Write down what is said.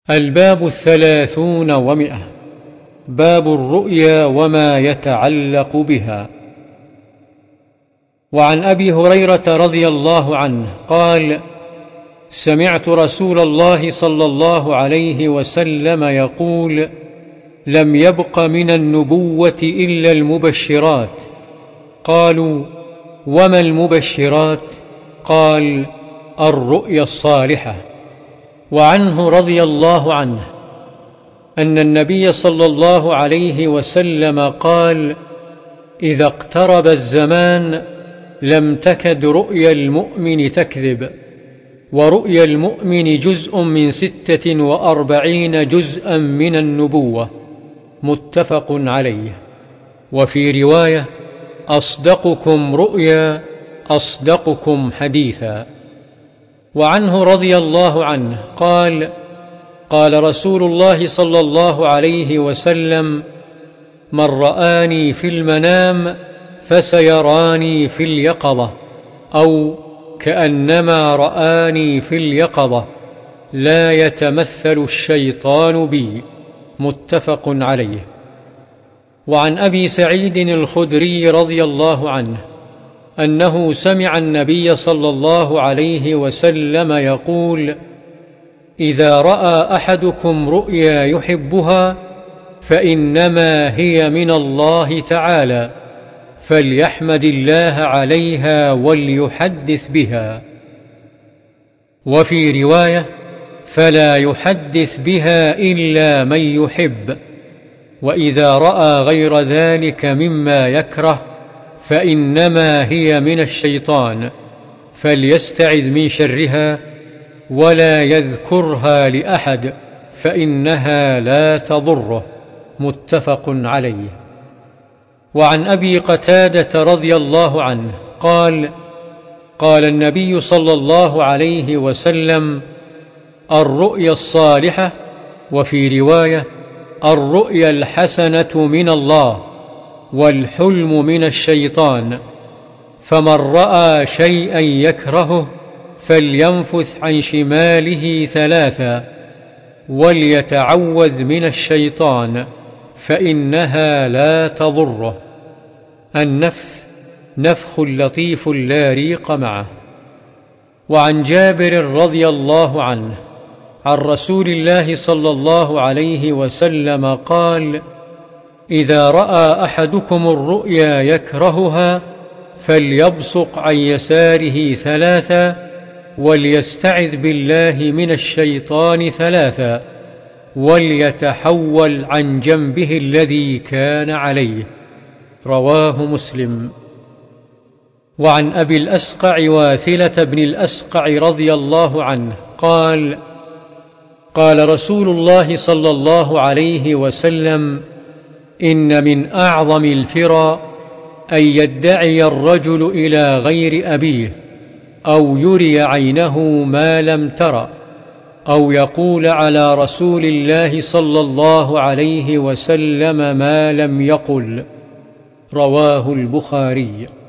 الباب 30 و100. باب الرؤيا وما يتعلق بها. وعن أبي هريرة رضي الله عنه قال: سمعت رسول الله صلى الله عليه وسلم يقول: لم يبق من النبوة إلا المبشرات. قالوا: وما المبشرات؟ قال: الرؤيا الصالحة. وعنه رضي الله عنه أن النبي صلى الله عليه وسلم قال: إذا اقترب الزمان لم تكد رؤيا المؤمن تكذب، ورؤيا المؤمن جزء من 46 جزءا من النبوة. متفق عليه. وفي رواية: أصدقكم رؤيا أصدقكم حديثا. وعنه رضي الله عنه قال: قال رسول الله صلى الله عليه وسلم: من رآني في المنام فسيراني في اليقظة، أو كأنما رآني في اليقظة، لا يتمثل الشيطان بي. متفق عليه. وعن أبي سعيد الخدري رضي الله عنه أنه سمع النبي صلى الله عليه وسلم يقول: إذا رأى أحدكم رؤيا يحبها فإنما هي من الله تعالى، فليحمد الله عليها وليحدث بها. وفي رواية: فلا يحدث بها إلا من يحب. وإذا رأى غير ذلك مما يكره فإنما هي من الشيطان، فليستعذ من شرها ولا يذكرها لأحد، فإنها لا تضره. متفق عليه. وعن أبي قتادة رضي الله عنه قال: قال النبي صلى الله عليه وسلم: الرؤيا الصالحة، وفي رواية: الرؤيا الحسنة من الله، والحلم من الشيطان. فمن رأى شيئا يكرهه فلينفث عن شماله 3، وليتعوذ من الشيطان، فإنها لا تضره. النفث نفخ لطيف لا ريق معه. وعن جابر رضي الله عنه عن رسول الله صلى الله عليه وسلم قال: إذا رأى أحدكم الرؤيا يكرهها فليبصق عن يساره 3، وليستعذ بالله من الشيطان 3، وليتحول عن جنبه الذي كان عليه. رواه مسلم. وعن أبي الأسقع واثلة بن الأسقع رضي الله عنه قال: قال رسول الله صلى الله عليه وسلم: إن من أعظم الفرى أن يدعي الرجل إلى غير أبيه، أو يري عينه ما لم تر، أو يقول على رسول الله صلى الله عليه وسلم ما لم يقل. رواه البخاري.